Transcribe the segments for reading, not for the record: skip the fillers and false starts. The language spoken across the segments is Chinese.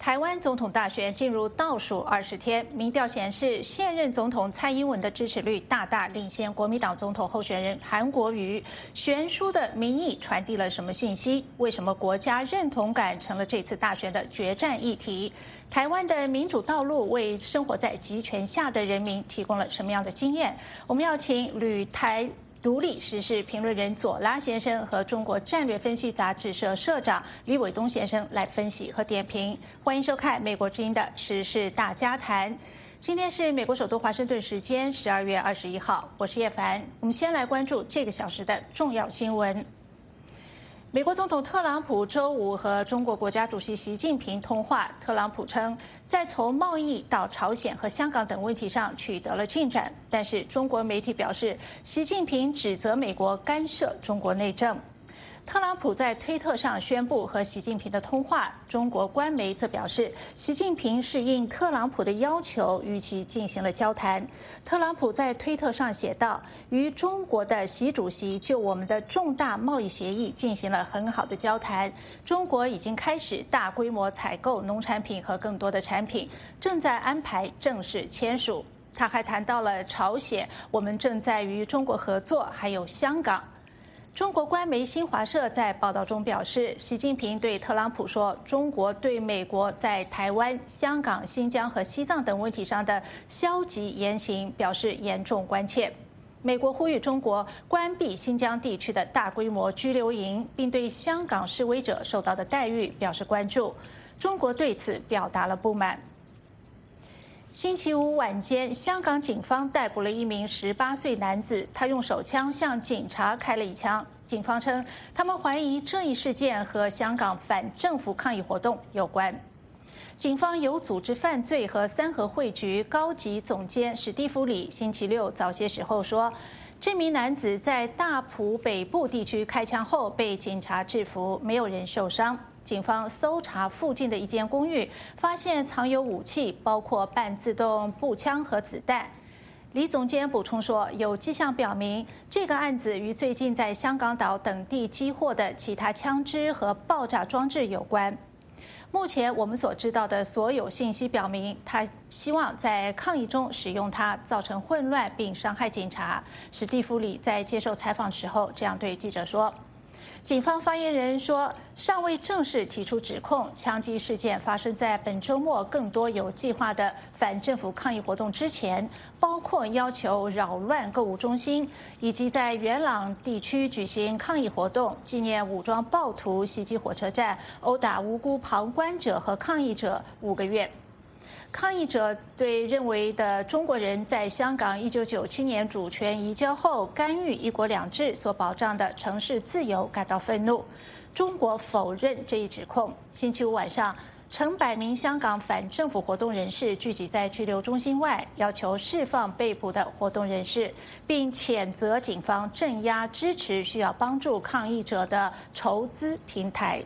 台湾总统大选进入倒数20天，民调显示，现任总统蔡英文的支持率大大领先国民党总统候选人韩国瑜。悬殊的民意传递了什么信息？为什么国家认同感成了这次大选的决战议题？台湾的民主道路为生活在集权下的人民提供了什么样的经验？我们要请旅台独立时事评论人左拉先生和中国战略分析杂志社社长李伟东先生来分析和点评。欢迎收看美国之音的时事大家谈。今天是美国首都华盛顿时间12月21号，我是叶凡。我们先来关注这个小时的重要新闻。美国总统特朗普周五和中国国家主席习近平通话。特朗普称，在从贸易到朝鲜和香港等问题上取得了进展，但是中国媒体表示，习近平指责美国干涉中国内政。特朗普在推特上宣布和习近平的通话，中国官媒则表示，习近平是应特朗普的要求与其进行了交谈。特朗普在推特上写道，与中国的习主席就我们的重大贸易协议进行了很好的交谈，中国已经开始大规模采购农产品和更多的产品，正在安排正式签署。他还谈到了朝鲜，我们正在与中国合作，还有香港。中国官媒新华社在报道中表示，习近平对特朗普说，中国对美国在台湾、香港、新疆和西藏等问题上的消极言行表示严重关切。美国呼吁中国关闭新疆地区的大规模拘留营，并对香港示威者受到的待遇表示关注。中国对此表达了不满。星期五晚间，香港警方逮捕了一名18岁男子，他用手枪向警察开了一枪。警方称，他们怀疑这一事件和香港反政府抗议活动有关。警方有组织犯罪和三合会局高级总监史蒂夫里星期六早些时候说，这名男子在大埔北部地区开枪后被警察制服，没有人受伤。警方搜查附近的一间公寓，发现藏有武器，包括半自动步枪和子弹。李总监补充说，有迹象表明，这个案子与最近在香港岛等地击获的其他枪支和爆炸装置有关。目前我们所知道的所有信息表明，他希望在抗议中使用它，造成混乱并伤害警察。史蒂夫里在接受采访时候这样对记者说。警方发言人说，尚未正式提出指控。枪击事件发生在本周末更多有计划的反政府抗议活动之前，包括要求扰乱购物中心，以及在元朗地区举行抗议活动，纪念武装暴徒袭击火车站、殴打无辜旁观者和抗议者5个月。抗议者对认为的中国人在香港1997年主权移交后干预一国两制所保障的城市自由感到愤怒。中国否认这一指控。星期五晚上，成百名香港反政府活动人士聚集在拘留中心外，要求释放被捕的活动人士，并谴责警方镇压支持需要帮助抗议者的筹资平台。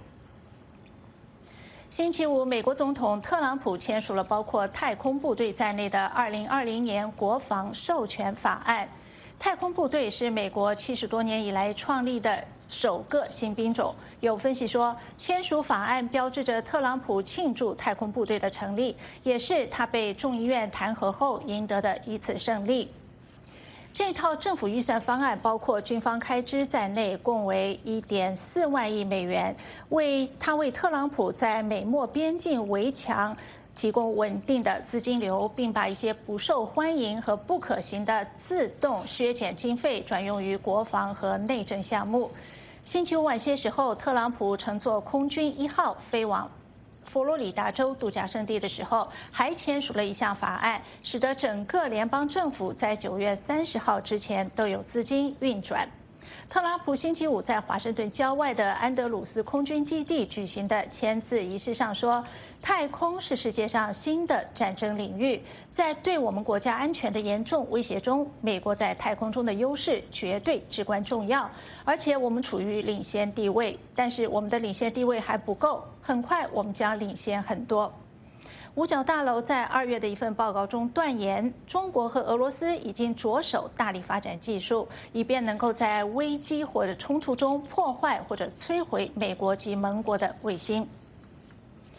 星期五，美国总统特朗普签署了包括太空部队在内的2020年国防授权法案。太空部队是美国70多年以来创立的首个新兵种。有分析说，签署法案标志着特朗普庆祝太空部队的成立，也是他被众议院弹劾后赢得的一次胜利。这套政府预算方案包括军方开支在内，共为1.4万亿美元，为特朗普在美墨边境围墙提供稳定的资金流，并把一些不受欢迎和不可行的自动削减经费转用于国防和内政项目。星期五晚些时候，特朗普乘坐空军1号飞往佛罗里达州度假胜地的时候，还签署了一项法案，使得整个联邦政府在9月30号之前都有资金运转。特朗普星期五在华盛顿郊外的安德鲁斯空军基地举行的签字仪式上说，太空是世界上新的战争领域，在对我们国家安全的严重威胁中，美国在太空中的优势绝对至关重要，而且我们处于领先地位，但是我们的领先地位还不够，很快我们将领先很多。五角大楼在2月的一份报告中断言，中国和俄罗斯已经着手大力发展技术，以便能够在危机或者冲突中破坏或者摧毁美国及盟国的卫星。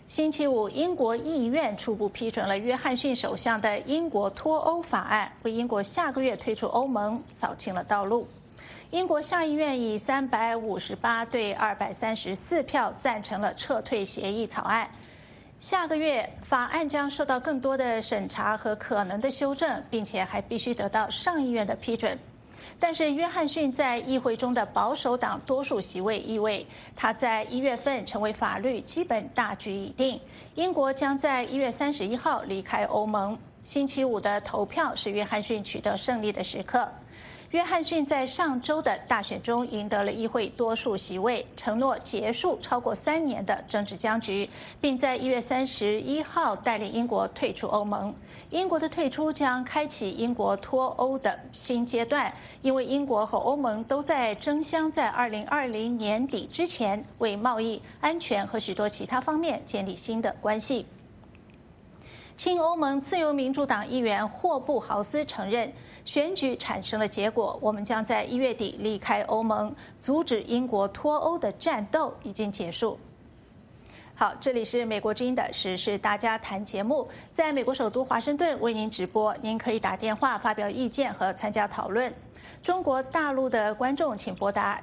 星期五，英国议院初步批准了约翰逊首相的英国脱欧法案，为英国下个月退出欧盟扫清了道路。英国下议院以358对234票赞成了撤退协议草案。下个月法案将受到更多的审查和可能的修正，并且还必须得到上议院的批准。但是约翰逊在议会中的保守党多数席位意味他在1月份成为法律基本大局已定，英国将在1月31号离开欧盟。星期五的投票是约翰逊取得胜利的时刻。约翰逊在上周的大选中赢得了议会多数席位，承诺结束超过3年的政治僵局，并在1月31号带领英国退出欧盟。英国的退出将开启英国脱欧的新阶段，因为英国和欧盟都在争相在2020年底之前为贸易、安全和许多其他方面建立新的关系。亲欧盟自由民主党议员霍布豪斯承认，选举产生了结果，我们将在1月底离开欧盟，阻止英国脱欧的战斗已经结束。好，这里是美国之音的时事大家谈节目，在美国首都华盛顿为您直播，您可以打电话发表意见和参加讨论。中国大陆的观众请拨打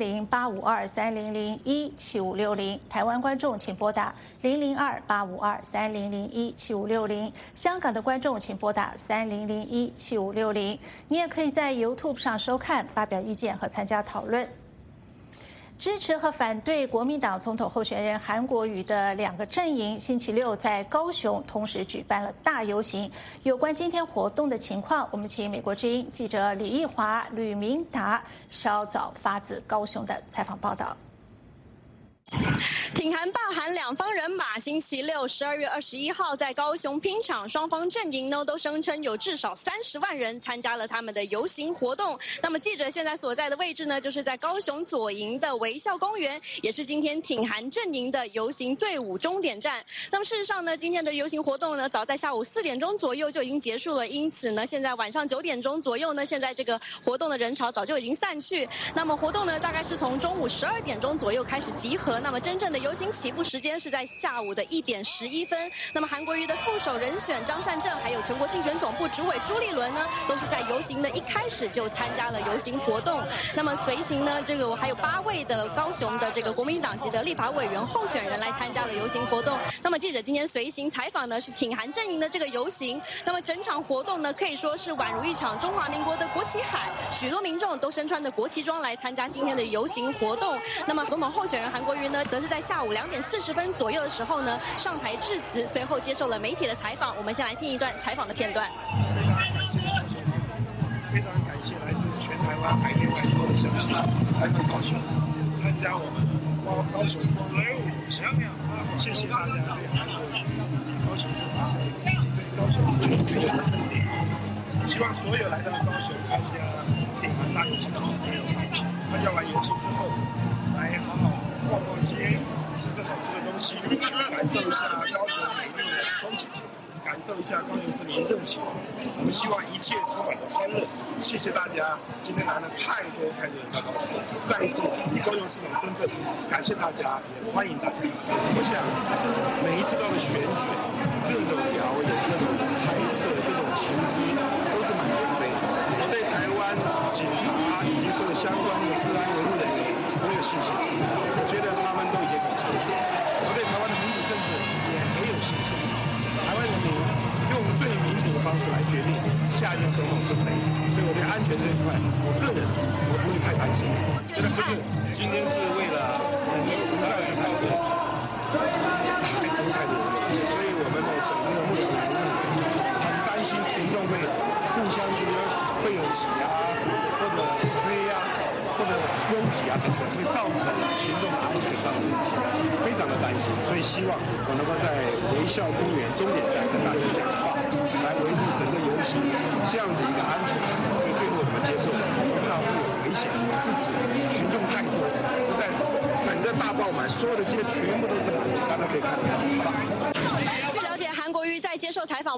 008523001756，台湾观众请拨打002-852-3001-7560，香港的观众请拨打3001-7560。你也可以在 YouTube 上收看，发表意见和参加讨论。支持和反对国民党总统候选人韩国瑜的2个阵营，星期六在高雄同时举办了大游行。有关今天活动的情况，我们请美国之音记者李义华、吕明达稍早发自高雄的采访报道。 挺韩罢韩两方人马星期六12月21号在高雄拼场，双方阵营呢都声称有至少30万人参加了他们的游行活动。那么记者现在所在的位置呢，就是在高雄左营的微笑公园，也是今天挺韩阵营的游行队伍终点站。那么事实上呢，今天的游行活动呢，早在下午4点钟左右就已经结束了，因此呢，现在晚上9点钟左右呢，现在这个活动的人潮早就已经散去。那么活动呢，大概是从中午12点钟左右开始集合。那么真正的游行起步时间是在下午的1点11分。那么韩国瑜的副手人选张善政，还有全国竞选总部主委朱立伦呢，都是在游行的一开始就参加了游行活动。那么随行呢，这个还有8位的高雄的这个国民党籍的立法委员候选人来参加了游行活动。那么记者今天随行采访呢，是挺韩阵营的这个游行。那么整场活动呢，可以说是宛如一场中华民国的国旗海，许多民众都身穿着国旗装来参加今天的游行活动。那么总统候选人韩国瑜呢，则是在下午2点40分左右的时候呢，上台致辞，随后接受了媒体的采访。我们先来听一段采访的片段。 非常感谢高雄市民，非常感谢来自全台湾海内外所有的乡亲来到高雄参加我们高雄光荣谢谢大家对韩国以及高雄市民对高雄市民给我的肯定。希望所有来到高雄参加挺韩大游行的好朋友，参加完游行之后，来好好逛逛街，吃好吃的东西，感受一下高雄美丽的风景，感受一下高雄市民热情。我们希望一切充满了欢乐。谢谢大家，今天来了太多人到高雄，再一次以高雄市长身份感谢大家，也欢迎大家。我想每一次到了选举，各种谣言、各种猜测、各种情资都是满天飞。我对台湾警察以及所有相关的治安维护人员，我有信心。我觉得他们都已经很诚实。我对台湾的民主政治也很有信心。台湾人民用最民主的方式来决定下一任总统是谁，所以我对安全这一块，我个人我不会太担心。觉得不是，今天是为了实在是太多，所以我们的整个目的很担心群众会互相之间会有挤压或者推压或者拥挤啊等等，会造成群众安全上的问题，非常的担心。所以希望我能够在微笑公园终点站跟大家讲话，来维护整个游行这样子一个安全。所以最后我们接受不怕会有危险，是指群众太多，实在整个大爆满，所有的街全部都是满的，大家可以看得到，好吧？ 据了解，韩国瑜在接受采访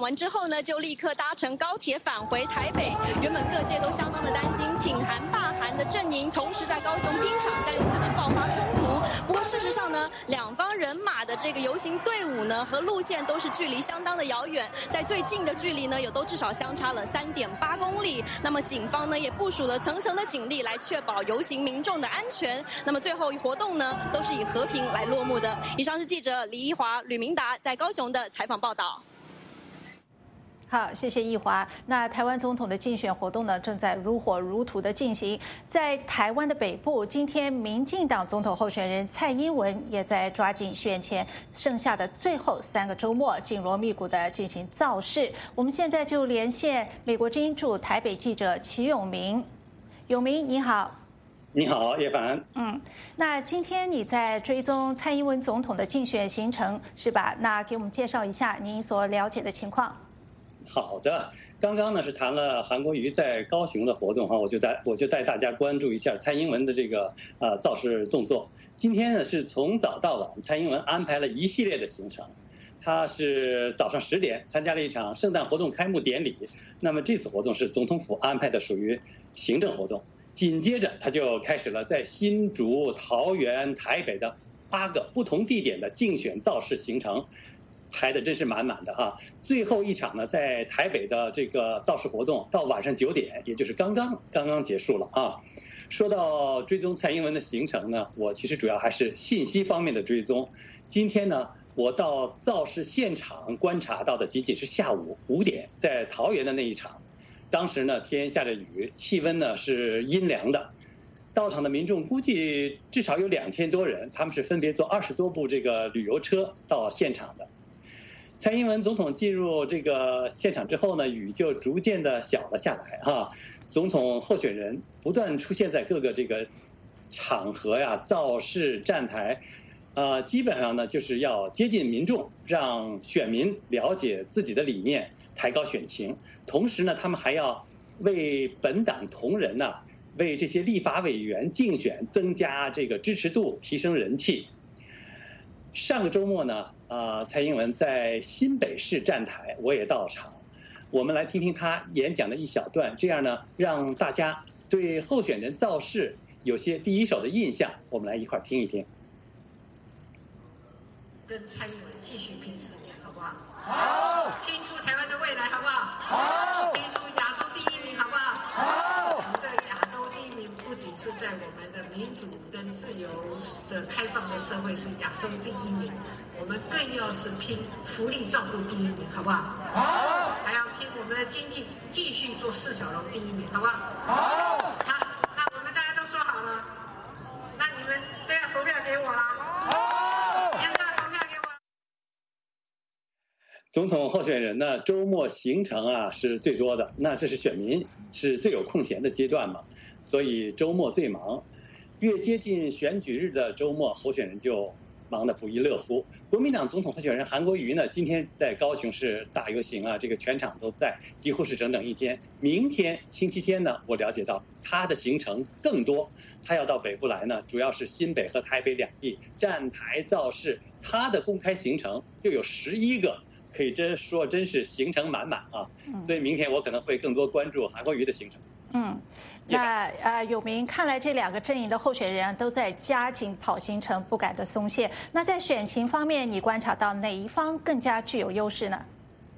完之后呢，就立刻搭乘高铁返回台北。原本各界都相当的担心挺韩罢韩的阵营，同时在高雄拼场将有可能爆发冲突。不过事实上呢，两方人马的这个游行队伍呢和路线都是距离相当的遥远，在最近的距离呢，都至少相差了3.8公里。那么警方呢也部署了层层的警力来确保游行民众的安全。那么最后活动呢都是以和平来落幕的。以上是记者李一华、吕明达在高雄的采访报道。 好，谢谢易华。那台湾总统的竞选活动呢，正在如火如荼的进行。在台湾的北部，今天民进党总统候选人蔡英文也在抓紧选前剩下的最后3个周末，紧锣密鼓的进行造势。我们现在就连线美国之音驻台北记者齐永明。永明，你好。 你好，叶凡。 那今天你在追踪蔡英文总统的竞选行程是吧？那给我们介绍一下您所了解的情况。 好的，刚刚呢是谈了韩国瑜在高雄的活动哈，我就带大家关注一下蔡英文的这个造势动作。今天呢是从早到晚，蔡英文安排了一系列的行程。他是早上10点参加了一场圣诞活动开幕典礼，那么这次活动是总统府安排的，属于行政活动。紧接着他就开始了在新竹、桃园、台北的8个不同地点的竞选造势行程。排的真是满满的哈，最后一场呢，在台北的这个造势活动到晚上9点，也就是刚刚结束了啊。说到追踪蔡英文的行程呢，我其实主要还是信息方面的追踪。今天呢，我到造势现场观察到的仅仅是下午5点，在桃园的那一场，当时呢天下着雨，气温呢是阴凉的。到场的民众估计至少有2000多人，他们是分别坐20多部这个旅游车到现场的。蔡英文总统进入这个现场之后呢，雨就逐渐的小了下来哈。总统候选人不断出现在各个这个场合呀、造势站台，基本上呢就是要接近民众，让选民了解自己的理念，抬高选情。同时呢，他们还要为本党同仁呢，为这些立法委员竞选增加这个支持度，提升人气。上个周末呢，蔡英文在新北市站台，我也到场。我们来听听他演讲的一小段，这样呢，让大家对候选人造势有些第一手的印象。我们来一块儿听一听。 跟蔡英文继续拼10年，好不好？好。拼出台湾的未来，好不好？好。拼出亚洲第1名，好不好？好。我们这亚洲第1名不仅是在我们的民主跟自由的开放的社会是亚洲第1名，我们更要是拼福利照顾第1名，好不好？好。还要拼我们的经济继续做4小龙第1名，好不好？好。好，那我们大家都说好了，那你们都要投票给我了。好。你们都要投票给我。 总统候选人呢，周末行程啊是最多的，那这是选民是最有空闲的阶段嘛，所以周末最忙。越接近选举日的周末，候选人就忙得不亦乐乎。国民党总统候选人韩国瑜呢，今天在高雄市大游行啊，这个全场都在，几乎是整整1天。明天星期天呢，我了解到他的行程更多，他要到北部来呢，主要是新北和台北2地站台造势，他的公开行程就有11个。可以真是行程满满啊，所以明天我可能会更多关注韩国瑜的行程。 那有明，看来这2个阵营的候选人都在加紧跑行程，不敢的松懈。那在选情方面，你观察到哪一方更加具有优势呢？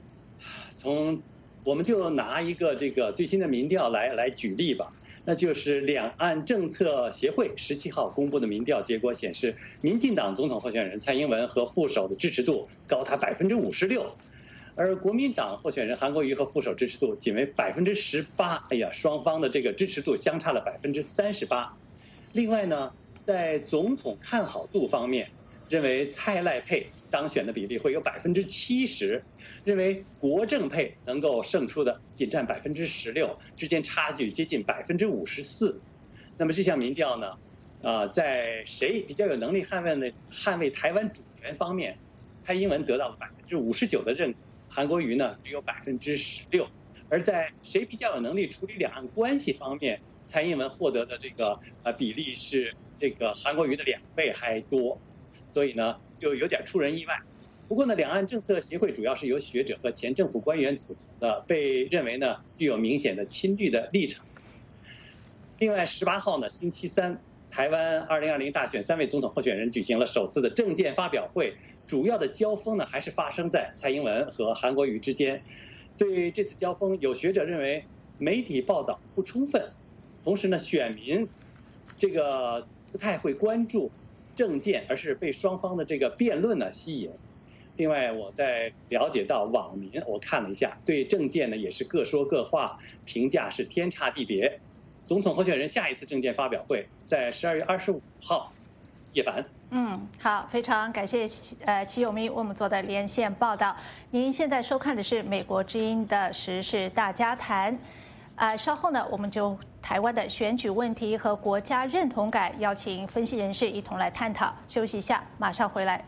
我们就拿一个这个最新的民调来举例吧。那就是两岸政策协会17号公布的民调结果显示，民进党总统候选人蔡英文和副手的支持度高达56%，而国民党候选人韩国瑜和副手支持度仅为18%。哎呀，双方的这个支持度相差了38%。另外呢，在总统看好度方面，认为蔡赖配当选的比例会有70%，认为国政配能够胜出的仅占16%，之间差距接近54%。那么这项民调呢，在谁比较有能力捍卫台湾主权方面，蔡英文得到了59%的认可，韩国瑜呢只有16%。而在谁比较有能力处理两岸关系方面，蔡英文获得的这个比例是这个韩国瑜的2倍还多。所以呢，就有点出人意外。 不过呢，两岸政策协会主要是由学者和前政府官员组成的，被认为呢具有明显的亲绿的立场。另外，18号呢，星期三，台湾2020大选3位总统候选人举行了首次的政见发表会，主要的交锋呢还是发生在蔡英文和韩国瑜之间。对这次交锋，有学者认为媒体报道不充分，同时呢，选民这个不太会关注政见，而是被双方的这个辩论呢吸引。另外，我在了解到网民，我看了一下，对政见呢也是各说各话，评价是天差地别。总统候选人下一次政见发表会在12月25号，叶凡。 好，非常感谢齐友明为我们做的连线报道。您现在收看的是美国之音的时事大家谈。稍后呢，我们就台湾的选举问题和国家认同感，邀请分析人士一同来探讨。休息一下，马上回来。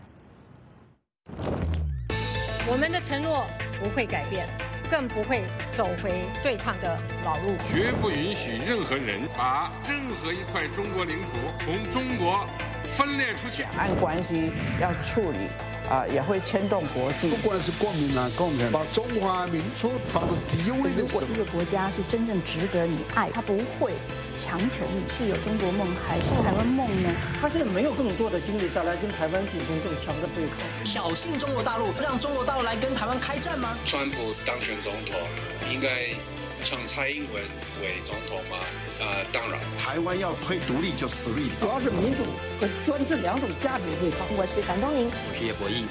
我们的承诺不会改变，更不会走回对抗的老路。 绝不允许任何人把任何一块中国领土从中国分裂出去。 两岸关系要处理也会牵动国际。 不管是国民党、共产党，把中华民族放到第一位的时候， 如果一个国家是真正值得你爱，他不会强求你是有中国梦还是台湾梦呢？ 他现在没有更多的精力再来跟台湾进行更强的对抗， 挑衅中国大陆，让中国大陆来跟台湾开战吗？ 川普当选总统，应该称蔡英文为总统吗？当然。 台湾要推独立就死立， 主要是民主和专制两种价值的对抗。 我是樊东宁， 我是叶国义。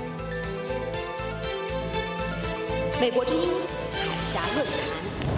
美国之音海峡论坛。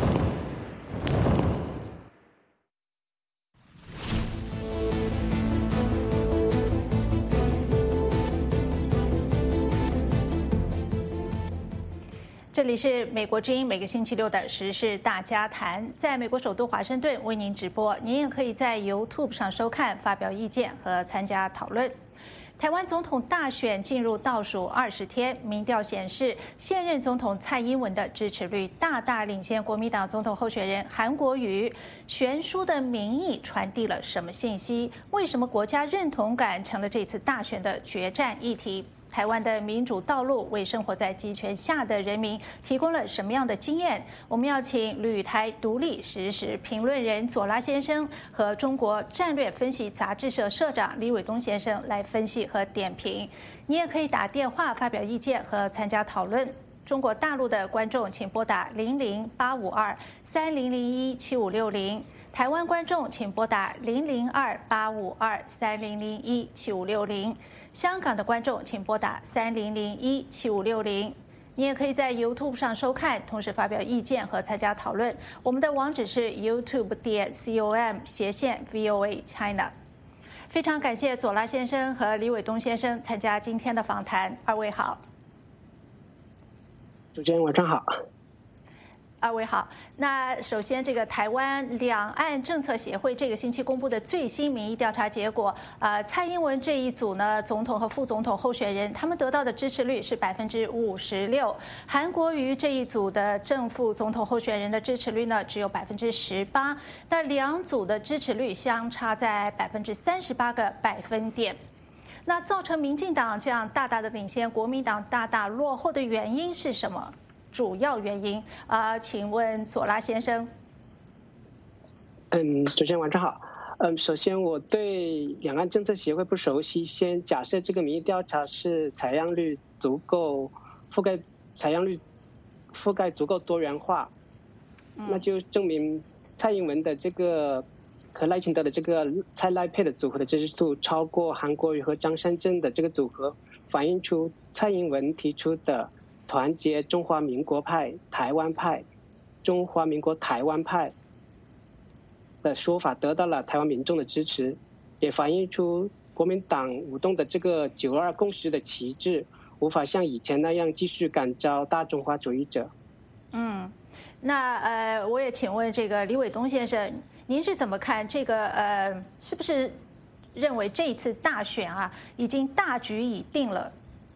这里是美国之音，每个星期六的时事大家谈，在美国首都华盛顿为您直播。您也可以在 YouTube 上收看，发表意见和参加讨论。台湾总统大选进入倒数20天，民调显示，现任总统蔡英文的支持率大大领先国民党总统候选人韩国瑜。悬殊的民意传递了什么信息？为什么国家认同感成了这次大选的决战议题？台湾的民主道路为生活在集权下的人民提供了什么样的经验？我们要请旅台独立时事评论人左拉先生和中国战略分析杂志社社长李伟东先生来分析和点评。你也可以打电话发表意见和参加讨论。中国大陆的观众请拨打00852300017560，台湾观众请拨打002-852-3001-7560。香港的观众请拨打3001-7560。你也可以在 YouTube 上收看，同时发表意见和参加讨论。我们的网址是 youtube.com/VOA China。非常感谢左拉先生和李伟东先生参加今天的访谈，二位好。 主持人晚上好。 二位好。那首先，这个台湾两岸政策协会这个星期公布的最新民意调查结果，蔡英文这一组呢，总统和副总统候选人，他们得到的支持率是56%，韩国瑜这一组的正副总统候选人的支持率呢只有18%，那两组的支持率相差在38个百分点。那造成民进党这样大大的领先，国民党大大落后的原因是什么？主要原因请问左拉先生。 主持人晚上好。首先我对两岸政策协会不熟悉，先假设这个民意调查是采样率足够覆盖足够多元化，那就证明蔡英文的这个和赖清德的这个蔡赖配的组合的支持度超过韩国瑜和张善政的这个组合，反映出蔡英文提出的团结中华民国派、台湾派、中华民国台湾派的说法得到了台湾民众的支持，也反映出国民党舞动的这个9·2共识的旗帜无法像以前那样继续感召大中华主义者。 那我也请问这个李伟东先生，您是怎么看这个是不是认为这一次大选已经大局已定了？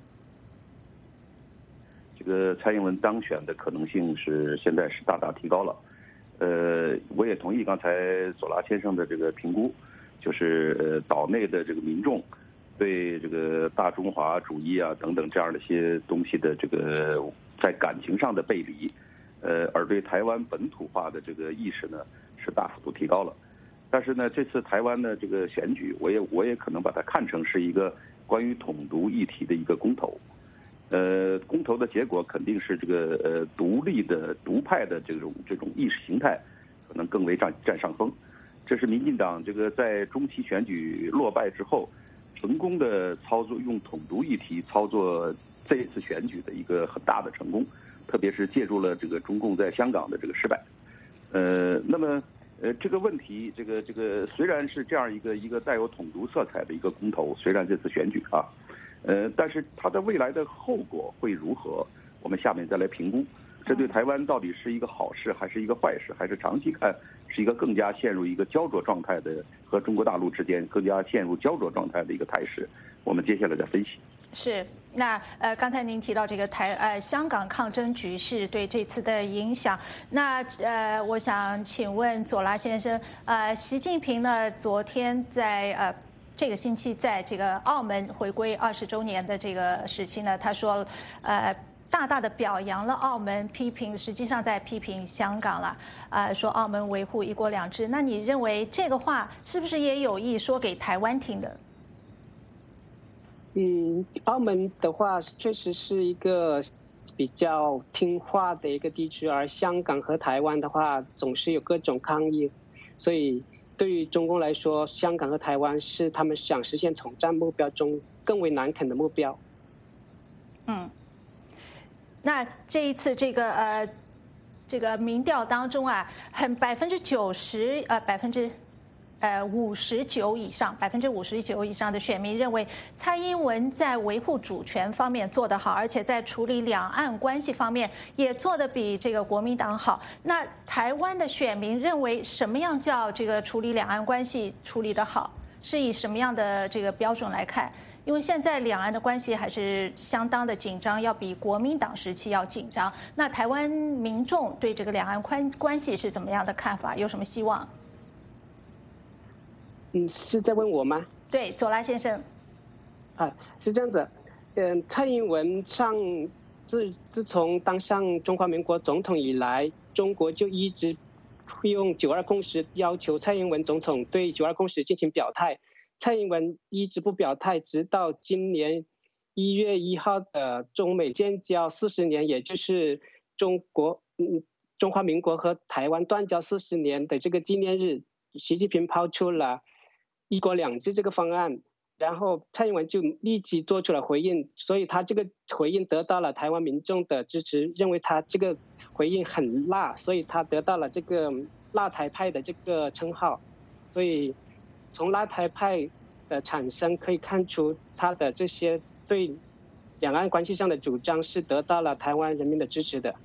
这个蔡英文当选的可能性现在是大大提高了。我也同意刚才左拉先生的这个评估，就是岛内的这个民众对这个大中华主义啊等等这样的一些东西的这个在感情上的背离，而对台湾本土化的这个意识呢是大幅度提高了。但是呢，这次台湾的这个选举，我也可能把它看成是一个关于统独议题的一个公投。公投的结果肯定是这个独立的独派的这种意识形态可能更为占上风。这是民进党这个在中期选举落败之后，成功的操作用统独议题操作这一次选举的一个很大的成功，特别是借助了这个中共在香港的这个失败。那么这个问题，这个虽然是这样一个带有统独色彩的一个公投，虽然这次选举啊，但是它的未来的后果会如何？我们下面再来评估，这对台湾到底是一个好事还是一个坏事，还是长期看是一个更加陷入一个焦灼状态的和中国大陆之间更加陷入焦灼状态的一个态势？我们接下来再分析。 是，那刚才您提到这个香港抗争局势对这次的影响，那我想请问左拉先生，习近平呢昨天在这个星期在这个澳门回归20周年的这个时期呢，他说大大的表扬了澳门，实际上在批评香港了，说澳门维护一国两制。那你认为这个话是不是也有意说给台湾听的？ 澳门的话确实是一个比较听话的一个地区，而香港和台湾的话总是有各种抗议，所以对于中共来说，香港和台湾是他们想实现统战目标中更为难啃的目标。 那这一次这个民调当中啊，很59%以上，59%以上的选民认为蔡英文在维护主权方面做得好，而且在处理两岸关系方面也做得比这个国民党好。那台湾的选民认为什么样叫这个处理两岸关系处理得好？是以什么样的这个标准来看？因为现在两岸的关系还是相当的紧张，要比国民党时期要紧张。那台湾民众对这个两岸关系是怎么样的看法？有什么希望？ 是在问我吗？ 对，左拉先生。 是这样子。蔡英文自从当上中华民国总统以来，中国就一直用9·2共识要求蔡英文总统对9·2共识进行表态。蔡英文一直不表态，直到今年1月1号的中美建交40年，也就是中华民国和台湾断交40年的这个纪念日，习近平抛出了一国两制这个方案，然后蔡英文就立即做出了回应，所以他这个回应得到了台湾民众的支持，认为他这个回应很辣，所以他得到了这个辣台派的这个称号。所以从辣台派的产生可以看出，他的这些对两岸关系上的主张是得到了台湾人民的支持的。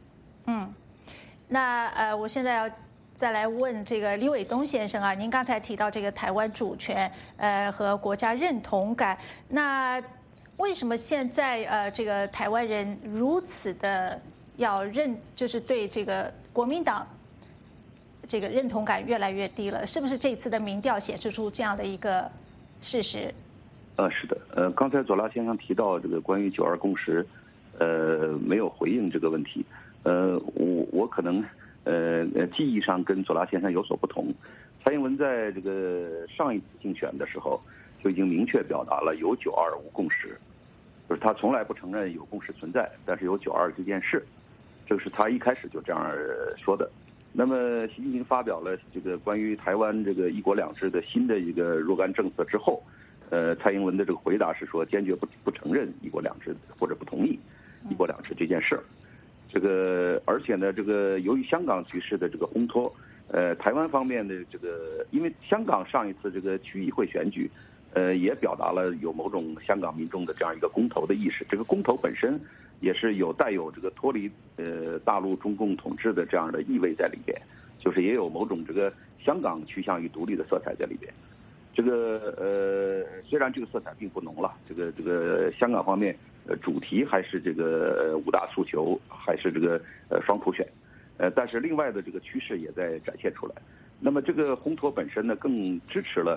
那我现在要再来问这个李伟东先生啊，您刚才提到这个台湾主权和国家认同感，那为什么现在这个台湾人如此的要就是对这个国民党这个认同感越来越低了？是不是这次的民调显示出这样的一个事实？ 是的，刚才左拉先生提到这个关于9·2共识，没有回应这个问题，我可能记忆上跟左拉先生有所不同。蔡英文在这个上一次竞选的时候就已经明确表达了有9·2无共识，就是他从来不承认有共识存在，但是有9·2这件事，这个是他一开始就这样说的。那么习近平发表了这个关于台湾这个一国两制的新的一个若干政策之后，蔡英文的这个回答是说坚决不承认一国两制或者不同意一国两制这件事。这个而且呢，这个由于香港局势的这个烘托，台湾方面的这个，因为香港上一次这个区议会选举，也表达了有某种香港民众的这样一个公投的意识。这个公投本身也是带有这个脱离大陆中共统治的这样的意味在里边，就是也有某种这个香港趋向于独立的色彩在里边。这个虽然这个色彩并不浓了，这个香港方面主题还是这个5大诉求，还是这个双普选，但是另外的这个趋势也在展现出来。那么这个烘托本身呢，更支持了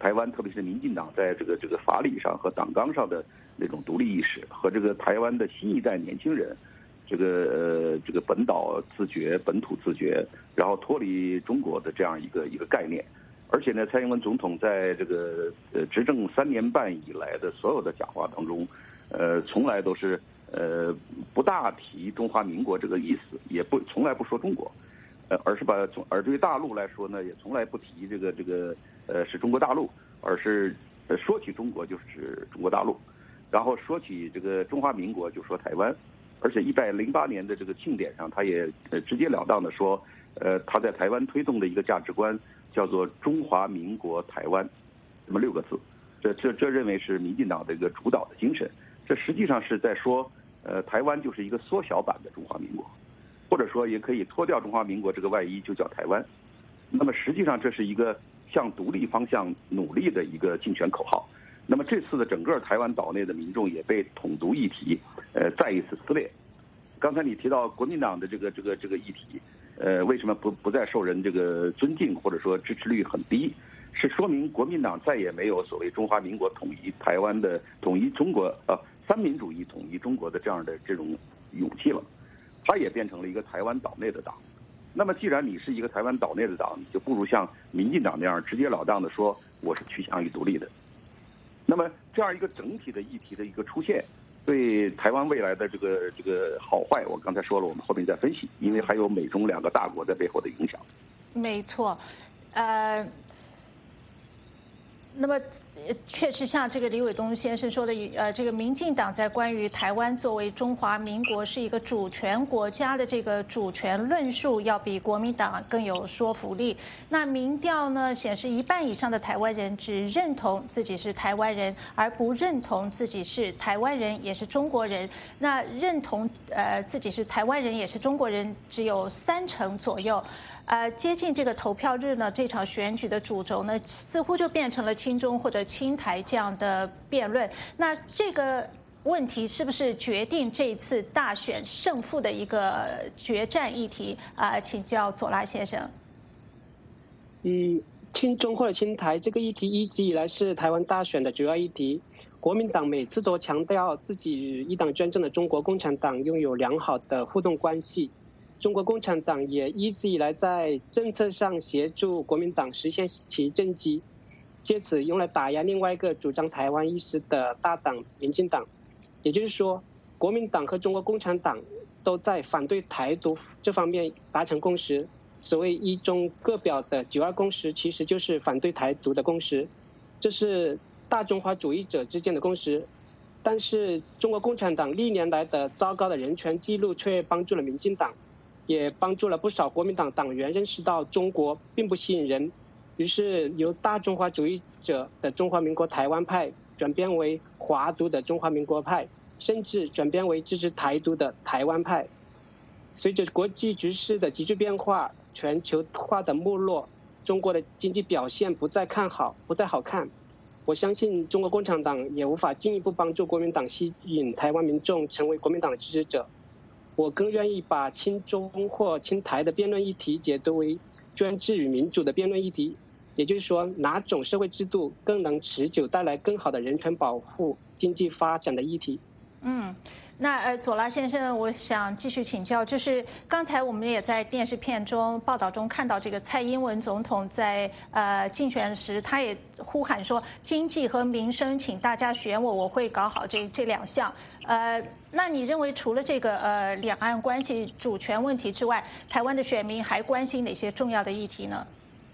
台湾，特别是民进党在这个法理上和党纲上的那种独立意识，和这个台湾的新一代年轻人，这个本岛自觉、本土自觉，然后脱离中国的这样一个概念。而且呢，蔡英文总统在这个执政3年半以来的所有的讲话当中，从来都是不大提中华民国这个意思，也从来不说中国，而对大陆来说呢，也从来不提这个是中国大陆，而是说起中国就是指中国大陆，然后说起这个中华民国就说台湾，而且108年的这个庆典上，他也直截了当的说，他在台湾推动的一个价值观叫做中华民国台湾，这么6个字，这认为是民进党的一个主导的精神，这实际上是在说，台湾就是一个缩小版的中华民国，或者说也可以脱掉中华民国这个外衣就叫台湾。那么实际上这是一个向独立方向努力的一个竞选口号。那么这次的整个台湾岛内的民众也被统独议题再一次撕裂。刚才你提到国民党的这个议题，为什么不再受人这个尊敬，或者说支持率很低？是说明国民党再也没有所谓中华民国统一台湾的统一中国三民主义统一中国的这种勇气了，它也变成了一个台湾岛内的党。那么既然你是一个台湾岛内的党，你就不如像民进党那样直截了当的说我是趋向于独立的。那么这样一个整体的议题的一个出现，对台湾未来的这个好坏，我刚才说了，我们后面再分析，因为还有美中2个大国在背后的影响。 没错，那么确实像这个李伟东先生说的，这个民进党在关于台湾作为中华民国是一个主权国家的这个主权论述，要比国民党更有说服力。那民调呢显示，1半以上的台湾人只认同自己是台湾人，而不认同自己是台湾人也是中国人。那认同自己是台湾人也是中国人只有30%左右。接近这个投票日呢，这场选举的主轴呢，似乎就变成了亲中或者亲台这样的辩论。那这个问题是不是决定这一次大选胜负的一个决战议题？请教左拉先生。 亲中或者亲台这个议题一直以来是台湾大选的主要议题。国民党每次都强调自己与一党专政的中国共产党拥有良好的互动关系。中国共产党也一直以来在政策上协助国民党实现其政绩，借此用来打压另外一个主张台湾意识的大党民进党。也就是说，国民党和中国共产党都在反对台独这方面达成共识。所谓一中各表的9·2共识，其实就是反对台独的共识，这是大中华主义者之间的共识。但是中国共产党历年来的糟糕的人权记录却帮助了民进党，也帮助了不少国民党党员认识到中国并不吸引人，于是由大中华主义者的中华民国台湾派转变为华独的中华民国派，甚至转变为支持台独的台湾派。随着国际局势的急剧变化，全球化的没落，中国的经济表现不再好看。我相信中国共产党也无法进一步帮助国民党吸引台湾民众成为国民党的支持者。我更愿意把亲中或亲台的辩论议题解读为专制与民主的辩论议题，也就是说，哪种社会制度更能持久带来更好的人权保护、经济发展的议题。 那左拉先生，我想继续请教，就是刚才我们也在电视片中报道中看到，这个蔡英文总统在竞选时，他也呼喊说，经济和民生，请大家选我，我会搞好这2项。那你认为除了这个两岸关系、主权问题之外，台湾的选民还关心哪些重要的议题呢？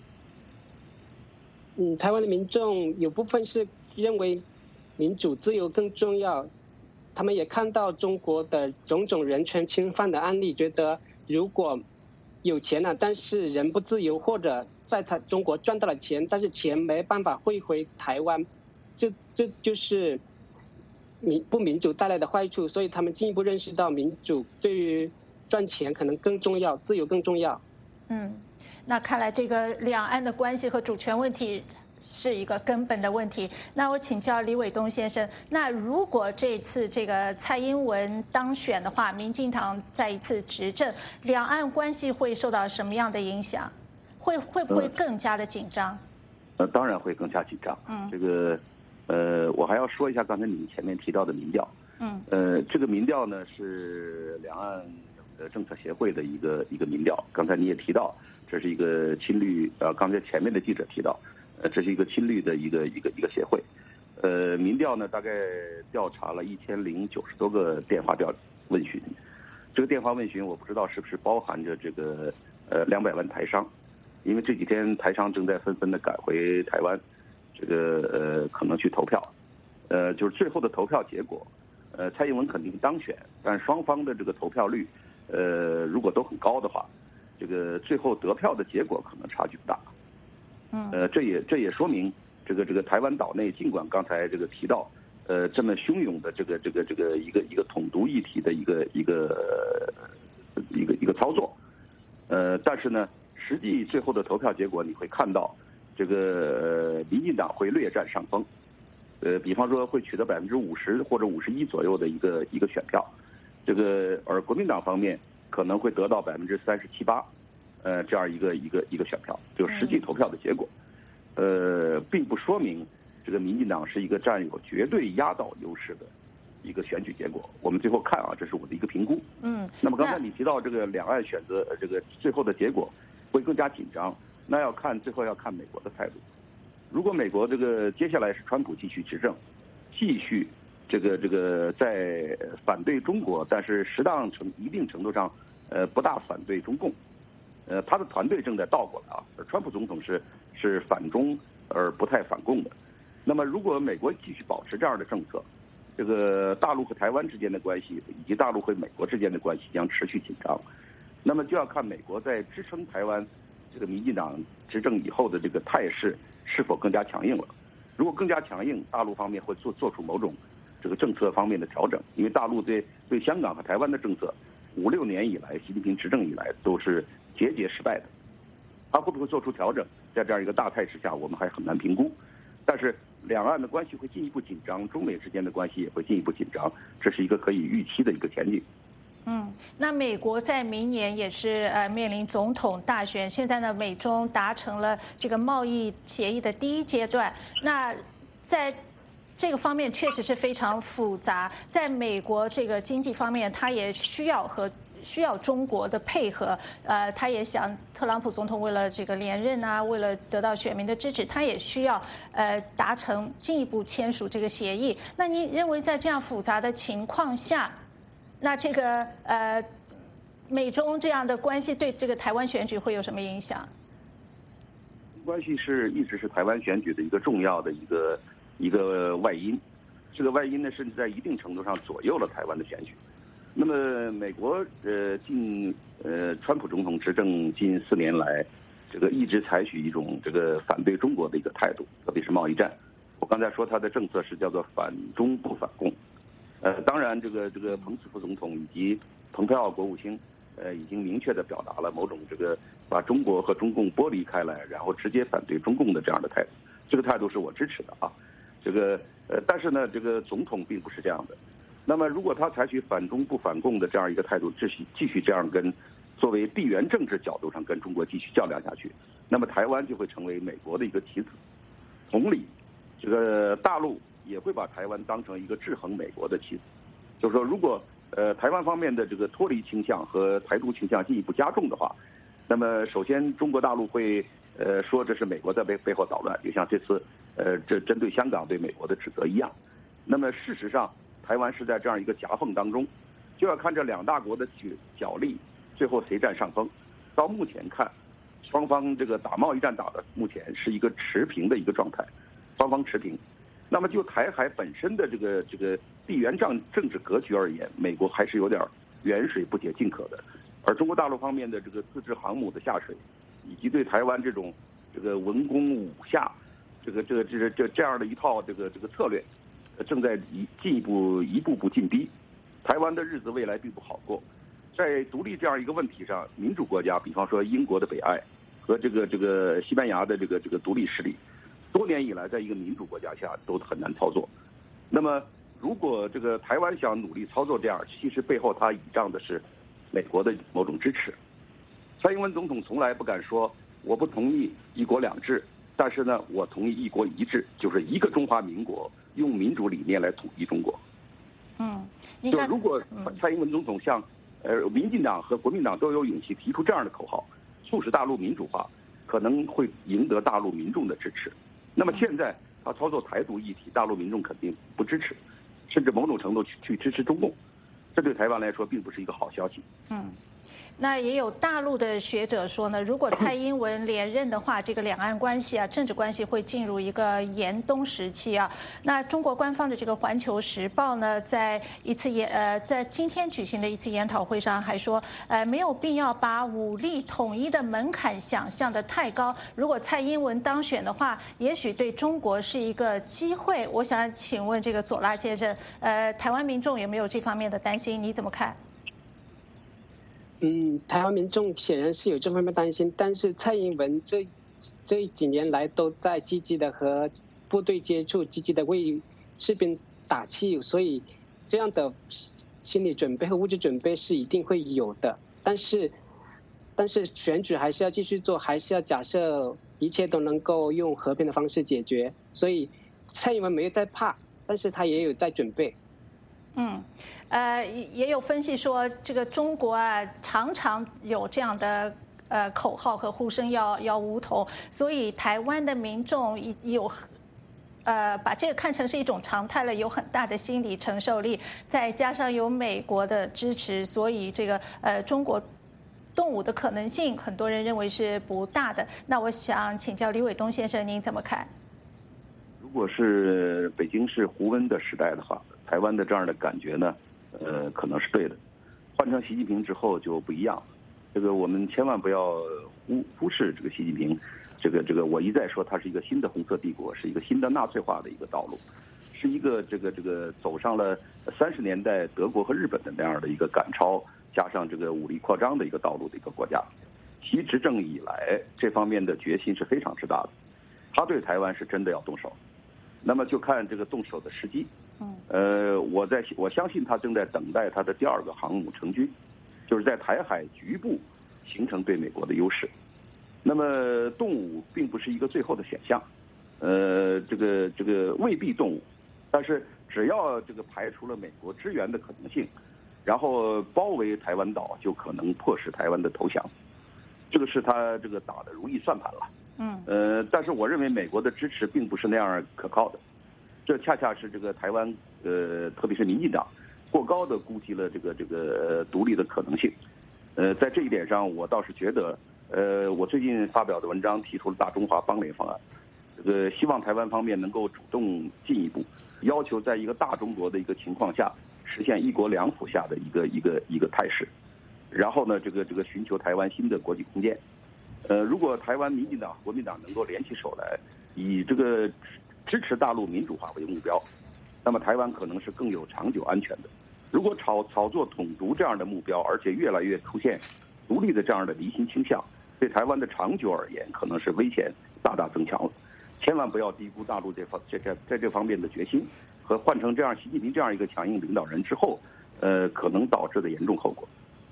台湾的民众有部分是认为民主自由更重要。他们也看到中国的种种人权侵犯的案例，觉得如果有钱了，但是人不自由，或者在中国赚到了钱，但是钱没办法汇回台湾，这就是不民主带来的坏处。所以他们进一步认识到民主对于赚钱可能更重要，自由更重要。 那看来这个两岸的关系和主权问题是一个根本的问题。那我请教李伟东先生，那如果这次这个蔡英文当选的话，民进党再一次执政，两岸关系会受到什么样的影响？会不会更加的紧张？ 当然会更加紧张。这个我还要说一下刚才你们前面提到的民调。这个民调呢是两岸政策协会的一个民调。刚才你也提到，这是一个亲绿刚才前面的记者提到，这是一个亲绿的一个协会。民调呢大概调查了1090多个电话问询。这个电话问询我不知道是不是包含着这个200万台商，因为这几天台商正在纷纷的赶回台湾，这个可能去投票。就是最后的投票结果，蔡英文肯定当选，但双方的这个投票率，如果都很高的话，这个最后得票的结果可能差距不大。这也说明这个台湾岛内，尽管刚才这个提到，这么汹涌的这个一个统独议题的一个操作，但是呢，实际最后的投票结果你会看到，这个民进党会略占上风，比方说会取得50%或者51%左右的一个选票，而国民党方面可能会得到37%、8%，这样一个选票，就是实际投票的结果，并不说明这个民进党是一个占有绝对压倒优势的一个选举结果。我们最后看啊，这是我的一个评估。那么刚才你提到这个两岸选择这个最后的结果会更加紧张，那最后要看美国的态度。如果美国这个接下来是川普继续执政，继续这个在反对中国，但是一定程度上不大反对中共，他的团队正在倒过来啊，而川普总统是反中而不太反共的。那么如果美国继续保持这样的政策，这个大陆和台湾之间的关系以及大陆和美国之间的关系将持续紧张，那么就要看美国在支撑台湾这个民进党执政以后的这个态势是否更加强硬了。如果更加强硬，大陆方面会做出某种这个政策方面的调整，因为大陆对香港和台湾的政策5、6年以来，习近平执政以来都是节失败的。他会不会做出调整，在这样一个大态势下，我们还很难评估。但是两岸的关系会进一步紧张，中美之间的关系也会进一步紧张，这是一个可以预期的一个前景。 那美国在明年也是面临总统大选，现在呢，美中达成了这个贸易协议的第一阶段，那在这个方面确实是非常复杂。在美国这个经济方面，它也需要中国的配合，他也想特朗普总统为了这个连任啊，为了得到选民的支持，他也需要达成进一步签署这个协议。那你认为在这样复杂的情况下，那这个美中这样的关系对这个台湾选举会有什么影响？ 关系一直是台湾选举的一个重要的一个外因，这个外因呢，甚至在一定程度上左右了台湾的选举。那么美国川普总统执政近4年来，这个一直采取一种这个反对中国的一个态度，特别是贸易战。我刚才说他的政策是叫做反中不反共。当然这个彭斯副总统以及蓬佩奥国务卿已经明确的表达了某种这个把中国和中共剥离开来，然后直接反对中共的这样的态度。这个态度是我支持的啊。但是呢，这个总统并不是这样的。那么，如果他采取反中不反共的这样一个态度，继续这样作为地缘政治角度上跟中国继续较量下去，那么台湾就会成为美国的一个棋子。同理，这个大陆也会把台湾当成一个制衡美国的棋子。就是说，如果台湾方面的这个脱离倾向和台独倾向进一步加重的话，那么首先中国大陆会说这是美国在背后捣乱，就像这次这针对香港对美国的指责一样。那么事实上，台湾是在这样一个夹缝当中，就要看这两大国的角力，最后谁占上风。到目前看，双方这个打贸易战打的目前是一个持平的一个状态，双方持平。那么就台海本身的这个地缘政治格局而言，美国还是有点远水不解近渴的。而中国大陆方面的这个自制航母的下水，以及对台湾这种文攻武下这样的一套这个策略，正在一步步进逼，台湾的日子未来并不好过。在独立这样一个问题上，民主国家，比方说英国的北爱和这个西班牙的这个独立势力，多年以来在一个民主国家下都很难操作。那么，如果这个台湾想努力操作这样，其实背后他倚仗的是美国的某种支持。蔡英文总统从来不敢说我不同意1国2制， 但是呢，我同意一国一制，就是一个中华民国，用民主理念来统一中国。就如果蔡英文总统像民进党和国民党都有勇气提出这样的口号，促使大陆民主化，可能会赢得大陆民众的支持。那么现在他操作台独议题，大陆民众肯定不支持，甚至某种程度去支持中共，这对台湾来说并不是一个好消息。 那也有大陆的学者说呢，如果蔡英文连任的话，这个两岸关系啊，政治关系会进入一个严冬时期啊。那中国官方的这个《环球时报》呢，在今天举行的一次研讨会上还说，没有必要把武力统一的门槛想象的太高。如果蔡英文当选的话，也许对中国是一个机会。我想请问这个左拉先生，台湾民众有没有这方面的担心？你怎么看？ 台湾民众显然是有这方面担心，但是蔡英文这几年来都在积极的和部队接触，积极的为士兵打气，所以这样的心理准备和物质准备是一定会有的。但是选举还是要继续做，还是要假设一切都能够用和平的方式解决。所以蔡英文没有在怕，但是他也有在准备。 也有分析说，这个中国啊，常常有这样的口号和呼声要武统，所以台湾的民众有把这个看成是一种常态了，有很大的心理承受力，再加上有美国的支持，所以这个中国动武的可能性，很多人认为是不大的。那我想请教李伟东先生，您怎么看？ 如果是北京是胡温的时代的话，台湾的这样的感觉呢，可能是对的。换成习近平之后就不一样。这个我们千万不要忽视这个习近平，这个我一再说，它是一个新的红色帝国，是一个新的纳粹化的一个道路，是一个这个走上了30年代德国和日本的那样的一个赶超，加上这个武力扩张的一个道路的一个国家。习执政以来，这方面的决心是非常之大的，他对台湾是真的要动手。那么就看这个动手的时机。我相信他正在等待他的第2个航母成军，就是在台海局部形成对美国的优势。那么动武并不是一个最后的选项，这个未必动武，但是只要这个排除了美国支援的可能性，然后包围台湾岛，就可能迫使台湾的投降。这个是他这个打的如意算盘了。但是我认为美国的支持并不是那样可靠的，这恰恰是这个台湾特别是民进党过高的估计了这个独立的可能性。在这一点上，我倒是觉得，我最近发表的文章提出了大中华邦联方案，这个希望台湾方面能够主动进一步要求，在一个大中国的一个情况下，实现1国2府下的一个态势，然后呢，这个寻求台湾新的国际空间。如果台湾民进党、国民党能够联起手来，以这个支持大陆民主化为目标，那么台湾可能是更有长久安全的。如果炒作统独这样的目标，而且越来越出现独立的这样的离心倾向，对台湾的长久而言，可能是危险大大增强了。千万不要低估大陆在这方面的决心和换成这样习近平这样一个强硬领导人之后，可能导致的严重后果。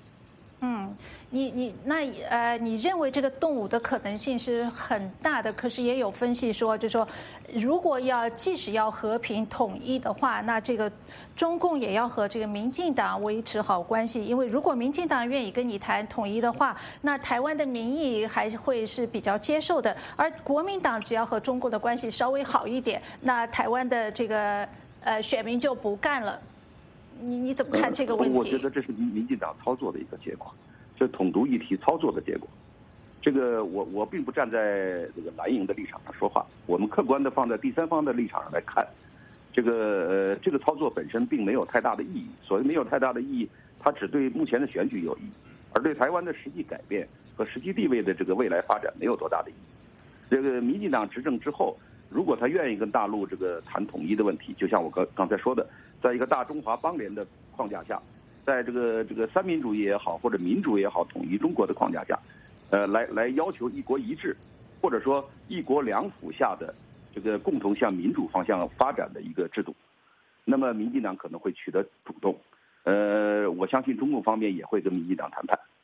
你认为这个动武的可能性是很大的，可是也有分析说，就是说，如果即使要和平统一的话，那这个中共也要和这个民进党维持好关系，因为如果民进党愿意跟你谈统一的话，那台湾的民意还会是比较接受的，而国民党只要和中国的关系稍微好一点，那台湾的这个选民就不干了。你怎么看这个问题？ 我觉得这是民进党操作的一个结果，这统独议题操作的结果。这个我并不站在这个蓝营的立场上说话，我们客观的放在第三方的立场上来看，这个操作本身并没有太大的意义。所谓没有太大的意义，它只对目前的选举有意义，而对台湾的实际改变和实际地位的这个未来发展没有多大的意义。这个民进党执政之后，如果他愿意跟大陆这个谈统一的问题，就像我刚才说的，在一个大中华邦联的框架下，在这个三民主义也好，或者民主也好，统一中国的框架下，来要求1国1制，或者说1国2府下的这个共同向民主方向发展的一个制度，那么民进党可能会取得主动。我相信中共方面也会跟民进党谈判。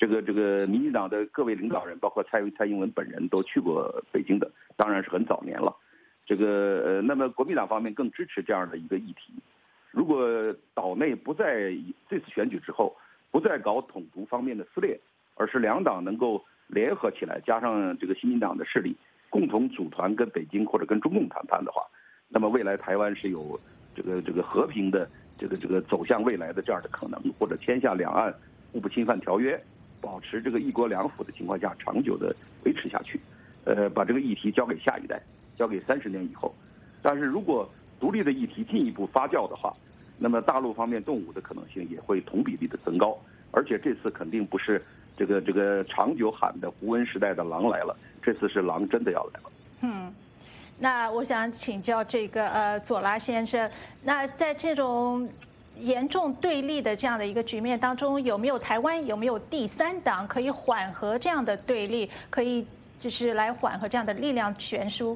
这个民进党的各位领导人，包括蔡英文本人都去过北京的，当然是很早年了。那么国民党方面更支持这样的一个议题。如果岛内不在这次选举之后不再搞统独方面的撕裂，而是两党能够联合起来，加上这个新民党的势力，共同组团跟北京或者跟中共谈判的话，那么未来台湾是有这个和平的这个走向未来的这样的可能，或者签下两岸互不侵犯条约，保持这个一国两府的情况下长久的维持下去，把这个议题交给下一代，交给30年以后。但是如果独立的议题进一步发酵的话，那么大陆方面动武的可能性也会同比例的增高，而且这次肯定不是这个长久喊的胡温时代的狼来了，这次是狼真的要来了。 那我想请教这个左拉先生，那在这种严重对立的这样的一个局面当中，有没有台湾有没有第三党可以缓和这样的对立，可以就是来缓和这样的力量悬殊？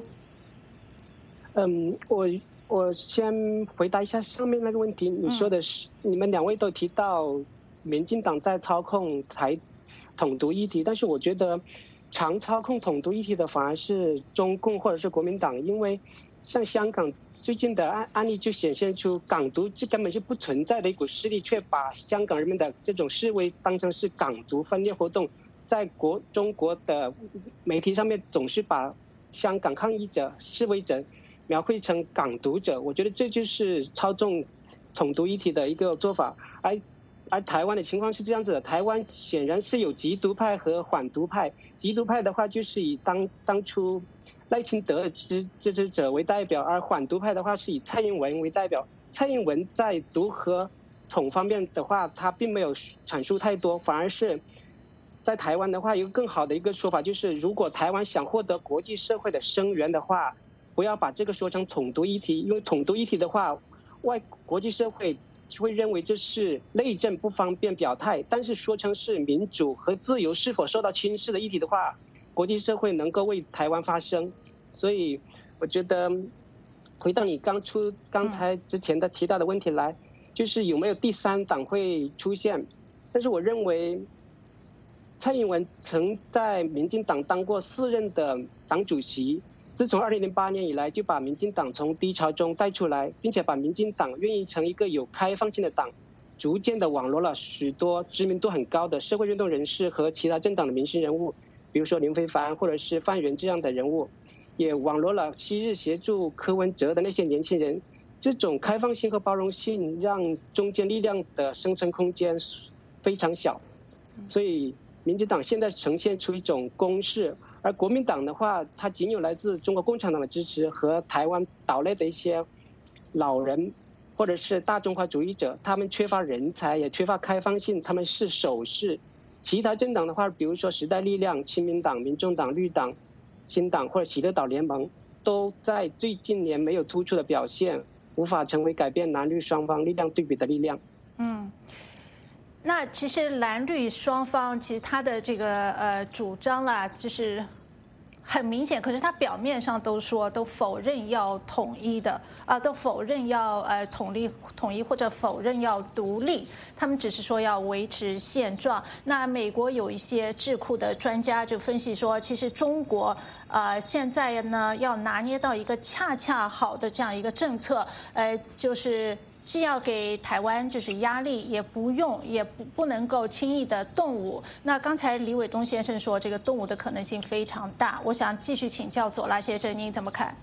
我先回答一下上面那个问题。你说的是，你们两位都提到民进党在操控统独议题，但是我觉得常操控统独议题的反而是中共或者是国民党，因为像香港最近的案例就显现出港独这根本就不存在的一股势力，却把香港人民的这种示威当成是港独分裂活动，在中国的媒体上面总是把香港抗议者、示威者描绘成港独者，我觉得这就是操纵统独议题的一个做法。而台湾的情况是这样子的，台湾显然是有极独派和缓独派。极独派的话就是以当初赖清德的支持者为代表，而缓独派的话是以蔡英文为代表。蔡英文在独和统方面的话，他并没有阐述太多，反而是在台湾的话，有更好的一个说法，就是如果台湾想获得国际社会的声援的话，不要把这个说成统独议题，因为统独议题的话，国际社会会认为这是内政不方便表态，但是说成是民主和自由是否受到侵蚀的议题的话，国际社会能够为台湾发声。所以我觉得回到你刚才之前的提到的问题来，就是有没有第三党会出现。但是我认为蔡英文曾在民进党当过4任的党主席，自从2008年以来就把民进党从低潮中带出来，并且把民进党运营成一个有开放性的党，逐渐的网罗了许多知名度很高的社会运动人士和其他政党的明星人物，比如说林飞帆或者是范源这样的人物，也网罗了昔日协助柯文哲的那些年轻人。这种开放性和包容性让中坚力量的生存空间非常小，所以民进党现在呈现出一种攻势。而国民党的话，它仅有来自中国共产党的支持和台湾岛内的一些老人或者是大中华主义者，他们缺乏人才，也缺乏开放性，他们是守势。其他政党的话，比如说时代力量、亲民党、民众党、绿党、新党或者喜乐岛联盟，都在最近年没有突出的表现，无法成为改变蓝绿双方力量对比的力量。 那其实蓝绿双方其实他的这个主张啦，就是很明显，可是他表面上都否认要统一的都否认要统一或者否认要独立，他们只是说要维持现状。那美国有一些智库的专家就分析说，其实中国现在呢要拿捏到一个恰恰好的这样一个政策，就是既要给台湾就是压力，也不能够轻易的动武。那刚才李伟东先生说这个动武的可能性非常大，我想继续请教左拉先生，您怎么看？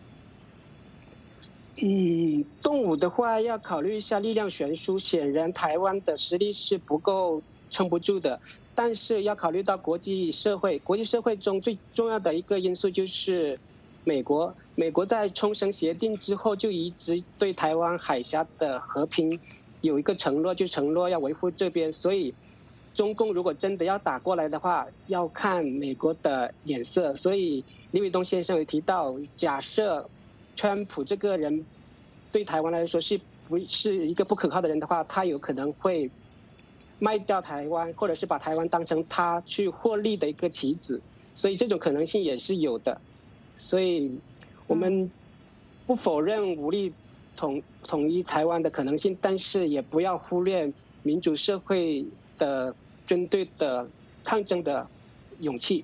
动武的话要考虑一下力量悬殊，显然台湾的实力是不够撑不住的，但是要考虑到国际社会中最重要的一个因素就是美国在冲绳协定之后就一直对台湾海峡的和平有一个承诺，就承诺要维护这边，所以中共如果真的要打过来的话，要看美国的脸色。所以李伟东先生有提到，假设川普这个人对台湾来说是一个不可靠的人的话，他有可能会卖掉台湾，或者是把台湾当成他去获利的一个棋子，所以这种可能性也是有的。所以我们不否认武力统一台湾的可能性，但是也不要忽略民主社会的针对的抗争的勇气。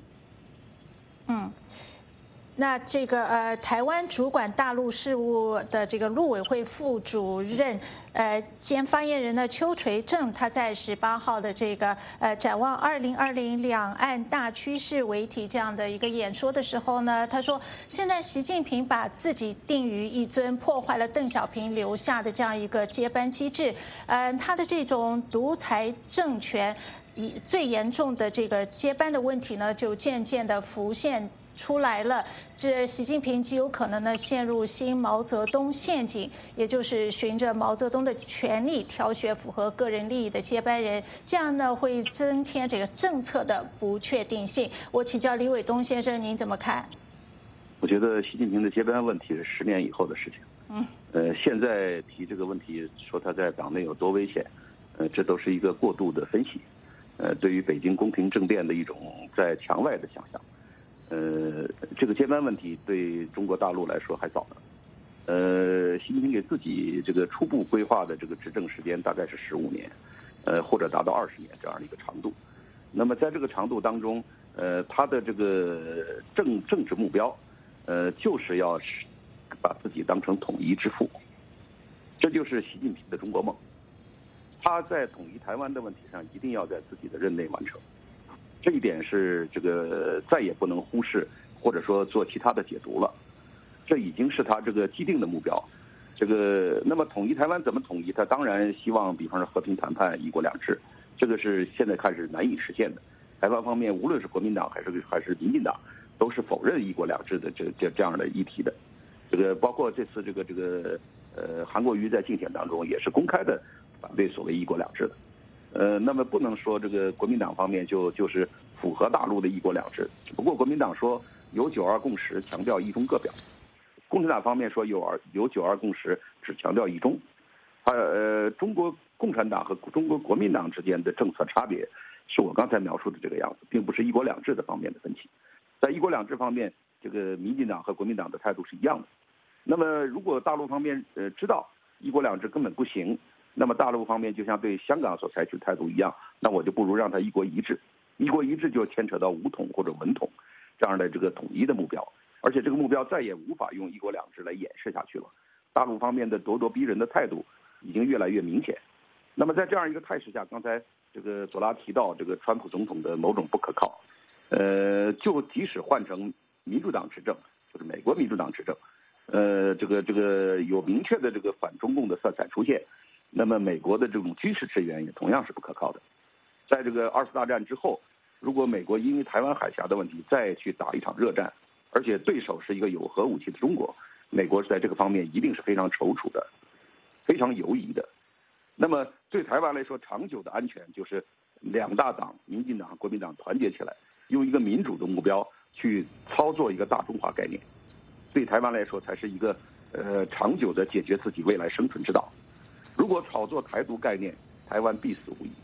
那这个台湾主管大陆事务的这个陆委会副主任兼发言人呢邱垂正，他在18号的这个展望2020两岸大趋势为题这样的一个演说的时候呢，他说现在习近平把自己定于一尊，破坏了邓小平留下的这样一个接班机制，他的这种独裁政权最严重的这个接班的问题呢，就渐渐的浮现出来了。这习近平极有可能呢陷入新毛泽东陷阱，也就是循着毛泽东的权力挑选符合个人利益的接班人，这样呢会增添这个政策的不确定性。我请教李伟东先生，您怎么看？ 我觉得习近平的接班问题是10年以后的事情。现在提这个问题，说他在党内有多危险，这都是一个过度的分析，对于北京宫廷政变的一种在墙外的想象。这个接班问题对中国大陆来说还早呢。习近平给自己这个初步规划的这个执政时间大概是15年，或者达到20年这样的一个长度。那么在这个长度当中，他的这个政治目标，就是要把自己当成统一之父，这就是习近平的中国梦。他在统一台湾的问题上一定要在自己的任内完成。这一点是这个再也不能忽视，或者说做其他的解读了。这已经是他这个既定的目标。那么统一台湾怎么统一？他当然希望，比方说和平谈判、一国两制，这个是现在看是难以实现的。台湾方面，无论是国民党还是民进党，都是否认一国两制的这样的议题的。包括这次韩国瑜在竞选当中也是公开的反对所谓一国两制的。那么不能说这个国民党方面就是符合大陆的一国两制，只不过国民党说有9·2共识，强调一中各表；共产党方面说有9·2共识，只强调一中。中国共产党和中国国民党之间的政策差别，是我刚才描述的这个样子，并不是一国两制的方面的分歧。在一国两制方面，这个民进党和国民党的态度是一样的。那么如果大陆方面知道一国两制根本不行，那么大陆方面就像对香港所采取的态度一样，那我就不如让它一国一制。一国一制就牵扯到武统或者文统这样的这个统一的目标，而且这个目标再也无法用一国两制来掩饰下去了。大陆方面的咄咄逼人的态度已经越来越明显。那么在这样一个态势下，刚才这个左拉提到这个川普总统的某种不可靠，就即使换成民主党执政，就是美国民主党执政，这个有明确的这个反中共的色彩出现，那么美国的这种军事支援也同样是不可靠的。在这个2次大战之后，如果美国因为台湾海峡的问题再去打一场热战，而且对手是一个有核武器的中国，美国在这个方面一定是非常踌躇的，非常犹疑的。那么对台湾来说，长久的安全就是两大党，民进党和国民党团结起来，用一个民主的目标去操作一个大中华概念，对台湾来说才是一个长久的解决自己未来生存之道。如果炒作台独概念，台湾必死无疑。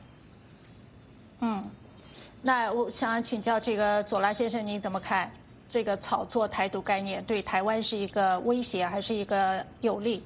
那我想请教这个左拉先生，你怎么看这个炒作台独概念对台湾是一个威胁还是一个有利？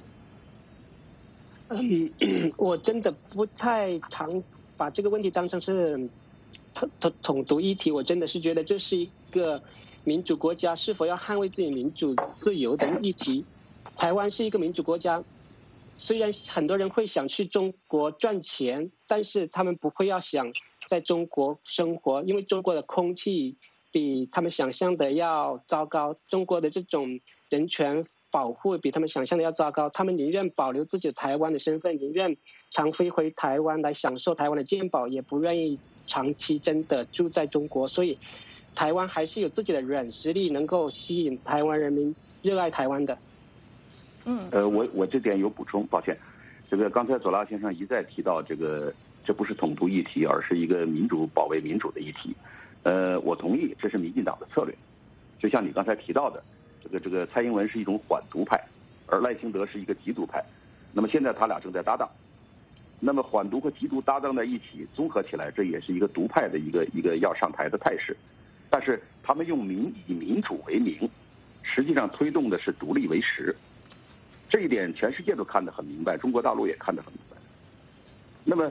我真的不太常把这个问题当成是统独议题，我真的是觉得这是一个民主国家是否要捍卫自己民主自由的议题。台湾是一个民主国家，虽然很多人会想去中国赚钱，但是他们不会要想在中国生活，因为中国的空气比他们想象的要糟糕，中国的这种人权保护比他们想象的要糟糕，他们宁愿保留自己台湾的身份，宁愿常飞回台湾来享受台湾的健保，也不愿意长期真的住在中国。所以台湾还是有自己的软实力，能够吸引台湾人民热爱台湾的。 我这点有补充，抱歉，这个刚才左拉先生一再提到这不是统独议题，而是一个民主保卫民主的议题。我同意，这是民进党的策略。就像你刚才提到的，这个蔡英文是一种缓独派，而赖清德是一个极独派。那么现在他俩正在搭档，那么缓独和极独搭档在一起，综合起来，这也是一个独派的一个要上台的态势。但是他们以民主为名，实际上推动的是独立为实。这一点全世界都看得很明白，中国大陆也看得很明白。那么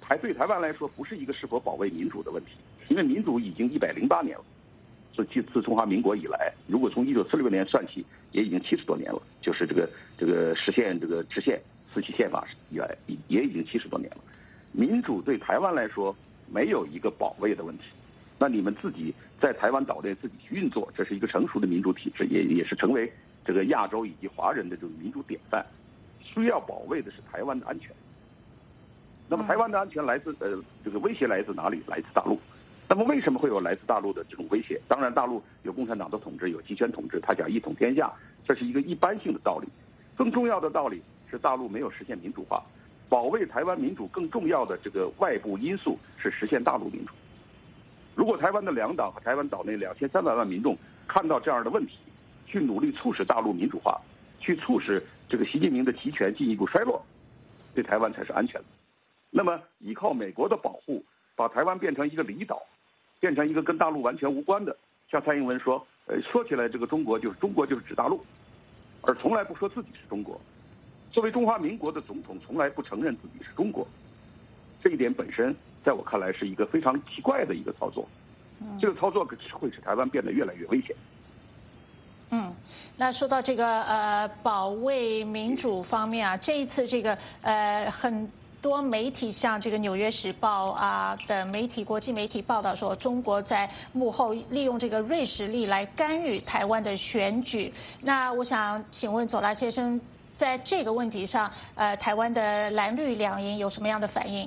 对台湾来说不是一个是否保卫民主的问题，因为民主已经108年了，自中华民国以来，如果从1946年算起，也已经70多年了，就是这个实现这个制宪4期宪法以来，也已经70多年了。民主对台湾来说没有一个保卫的问题，那你们自己在台湾岛内自己去运作，这是一个成熟的民主体制，也是成为这个亚洲以及华人的这种民主典范。需要保卫的是台湾的安全。那么台湾的安全来自这个威胁来自哪里？来自大陆。那么为什么会有来自大陆的这种威胁？当然，大陆有共产党的统治，有集权统治，他讲一统天下，这是一个一般性的道理。更重要的道理是大陆没有实现民主化，保卫台湾民主更重要的这个外部因素是实现大陆民主。如果台湾的两党和台湾岛内2300万民众看到这样的问题，去努力促使大陆民主化，去促使这个习近平的集权进一步衰落，对台湾才是安全的。那么依靠美国的保护，把台湾变成一个离岛，变成一个跟大陆完全无关的，像蔡英文说，说起来这个中国就是指大陆，而从来不说自己是中国。作为中华民国的总统，从来不承认自己是中国，这一点本身在我看来是一个非常奇怪的一个操作。这个操作会使台湾变得越来越危险。 那说到这个保卫民主方面啊，这一次这个很多媒体像这个《纽约时报》啊的媒体、国际媒体报道说，中国在幕后利用这个锐实力来干预台湾的选举。那我想请问左拉先生，在这个问题上，台湾的蓝绿两营有什么样的反应？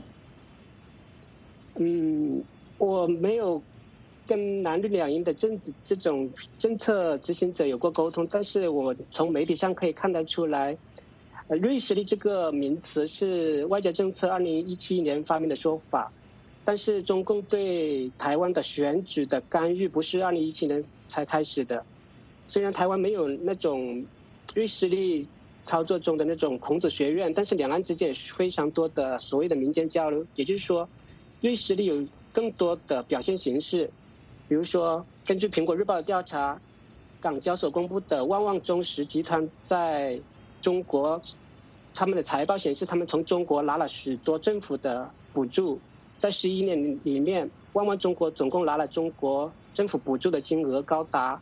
我没有跟蓝绿两营的这种政策执行者有过沟通，但是我从媒体上可以看得出来，锐实力这个名词是外交政策2017年发明的说法，但是中共对台湾的选举的干预不是2017年才开始的。虽然台湾没有那种锐实力操作中的那种孔子学院，但是两岸之间有非常多的所谓的民间交流，也就是说锐实力有更多的表现形式。比如说根据苹果日报的调查，港交所公布的旺旺中实集团在中国，他们的财报显示他们从中国拿了许多政府的补助，在11年里面，旺旺中国总共拿了中国政府补助的金额高达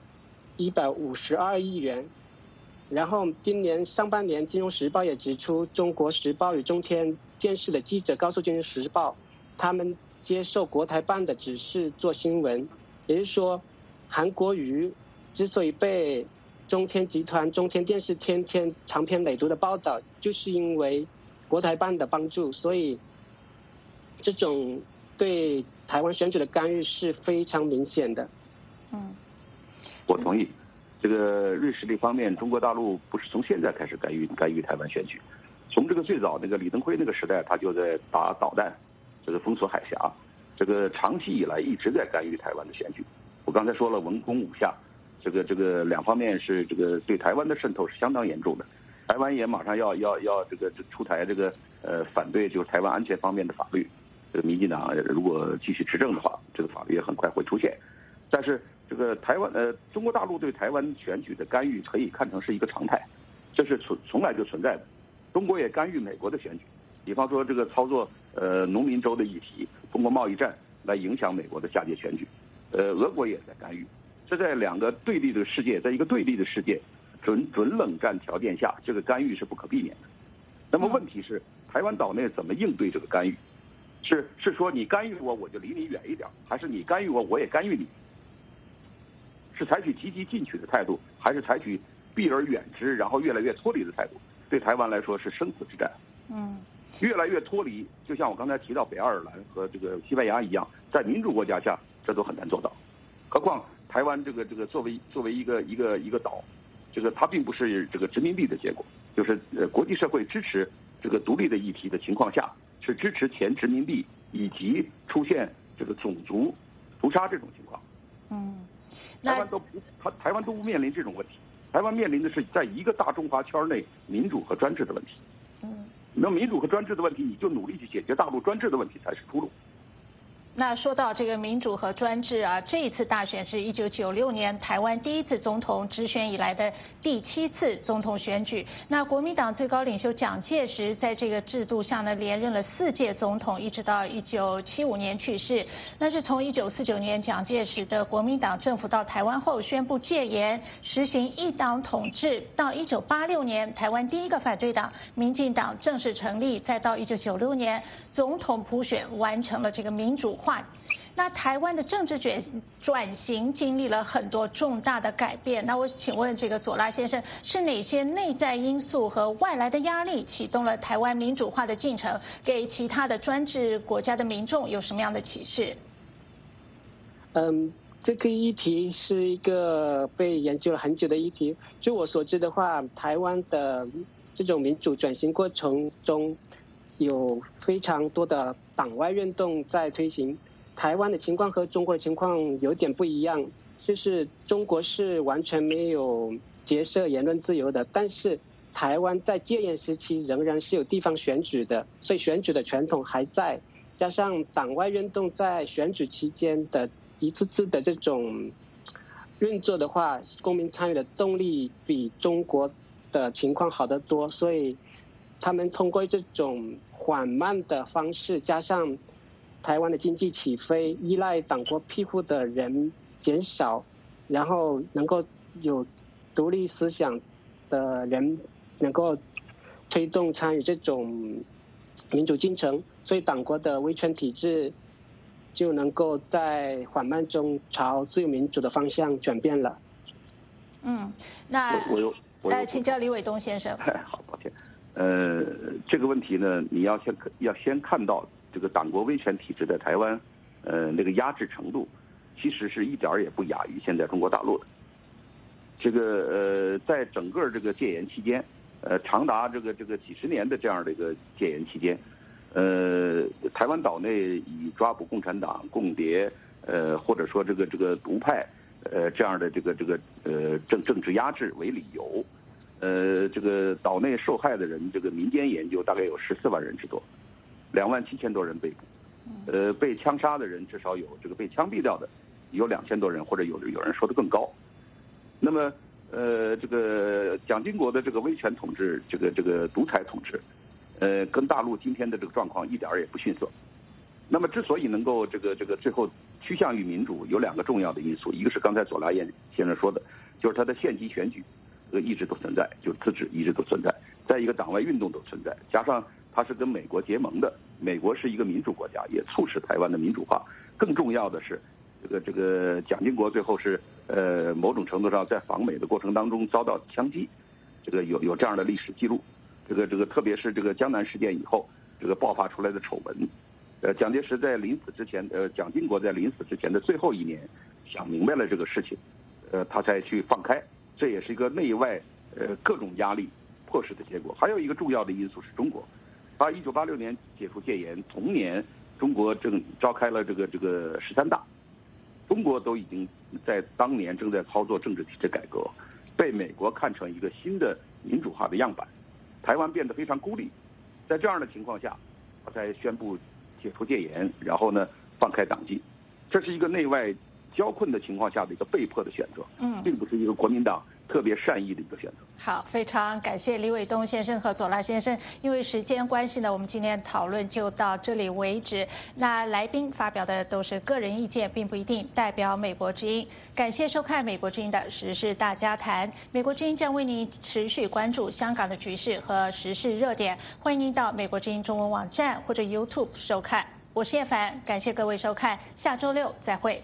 152亿元。然后今年上半年，金融时报也指出，中国时报与中天电视的记者告诉金融时报，他们接受国台办的指示做新闻。也就是说，韩国瑜之所以被中天集团、中天电视天天长篇累牍的报道，就是因为国台办的帮助。所以这种对台湾选举的干预是非常明显的。 我同意。这个锐实力方面，中国大陆不是从现在开始干预台湾选举，从这个最早那个李登辉那个时代，他就在打导弹，这个封锁海峡，这个长期以来一直在干预台湾的选举。我刚才说了文攻武下，这个两方面是这个对台湾的渗透是相当严重的。台湾也马上要这个出台这个反对就是台湾安全方面的法律。这个民进党如果继续执政的话，这个法律也很快会出现。但是这个台湾中国大陆对台湾选举的干预可以看成是一个常态，这是从来就存在的。中国也干预美国的选举，比方说这个操作农民州的议题，通过贸易战来影响美国的下届选举。俄国也在干预。这在两个对立的世界，在一个对立的世界准冷战条件下，这个干预是不可避免的。那么问题是，台湾岛内怎么应对这个干预？是说你干预我就离你远一点，还是你干预我也干预你？是采取积极进取的态度，还是采取避而远之，然后越来越脱离的态度？对台湾来说是生死之战。越来越脱离，就像我刚才提到北爱尔兰和这个西班牙一样，在民主国家下，这都很难做到。何况台湾这个作为一个岛，这个它并不是这个殖民地的结果，就是国际社会支持这个独立的议题的情况下，是支持前殖民地以及出现这个种族屠杀这种情况。台湾都不面临这种问题，台湾面临的是在一个大中华圈内民主和专制的问题。那民主和专制的问题，你就努力去解决大陆专制的问题才是出路。 那说到这个民主和专制啊，这一次大选是1996年台湾第一次总统直选以来的第7次总统选举。那国民党最高领袖蒋介石在这个制度下呢，连任了4届总统，一直到1975年去世。那是从1949年蒋介石的国民党政府到台湾后宣布戒严，实行一党统治，到1986年台湾第一个反对党民进党正式成立，再到1996年总统普选完成了这个民主化。那台湾的政治转型经历了很多重大的改变。那我请问这个左拉先生，是哪些内在因素和外来的压力启动了台湾民主化的进程？给其他的专制国家的民众有什么样的启示？ 这个议题是一个被研究了很久的议题。据我所知的话，台湾的这种民主转型过程中，有非常多的党外运动在推行。台湾的情况和中国的情况有点不一样，就是中国是完全没有结社言论自由的，但是台湾在戒严时期仍然是有地方选举的，所以选举的传统还在，加上党外运动在选举期间的一次次的这种运作的话，公民参与的动力比中国的情况好得多，所以他们通过这种缓慢的方式，加上台湾的经济起飞，依赖党国庇护的人减少，然后能够有独立思想的人能够推动参与这种民主进程，所以党国的威权体制就能够在缓慢中朝自由民主的方向转变了。 那请教李伟东先生。 好，抱歉。这个问题呢，你要先看到这个党国威权体制在台湾，那个压制程度，其实是一点也不亚于现在中国大陆的。这个在整个这个戒严期间，长达这个几十年的这样的一个戒严期间，台湾岛内以抓捕共产党、共谍，或者说这个独派，这样的这个政治压制为理由，这个岛内受害的人，这个民间研究大概有14万人之多，27000多人被捕，被枪杀的人至少有这个被枪毙掉的有2000多人，或者有人说的更高。那么这个蒋经国的这个威权统治，这个独裁统治，跟大陆今天的这个状况一点也不逊色。那么之所以能够这个最后趋向于民主，有2个重要的因素，一个是刚才左拉先生说的，就是他的县级选举一直都存在，就是自治一直都存在，再一个党外运动都存在，加上它是跟美国结盟的，美国是一个民主国家，也促使台湾的民主化。更重要的是，这个蒋经国最后是某种程度上在访美的过程当中遭到枪击，这个有这样的历史记录。这个特别是这个江南事件以后，这个爆发出来的丑闻，蒋介石在临死之前，蒋经国在临死之前的最后1年想明白了这个事情，他才去放开，这也是一个内外各种压力迫使的结果。还有一个重要的因素是中国，他1986年解除戒严，同年中国正召开了这个13大，中国都已经在当年正在操作政治体制改革，被美国看成一个新的民主化的样板，台湾变得非常孤立。在这样的情况下，他才宣布解除戒严，然后呢放开党禁，这是一个内外交困的情况下的一个被迫的选择，并不是一个国民党特别善意的一个选择。 好，非常感谢李伟东先生和左拉先生。因为时间关系呢，我们今天讨论就到这里为止。那来宾发表的都是个人意见，并不一定代表美国之音。感谢收看美国之音的时事大家谈。美国之音将为您持续关注香港的局势和时事热点，欢迎您到美国之音中文网站或者 YouTube 收看。我是叶凡，感谢各位收看，下周6再会。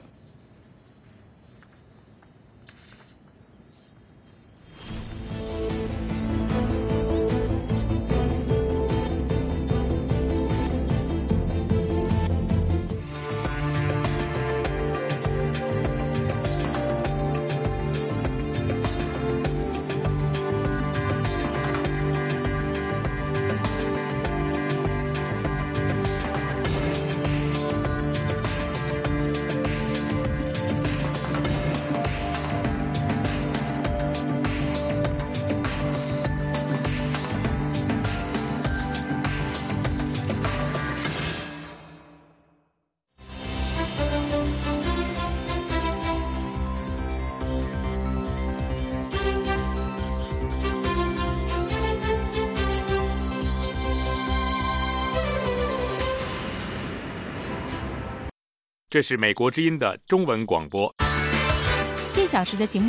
这是美国之音的中文广播。 1小时的节目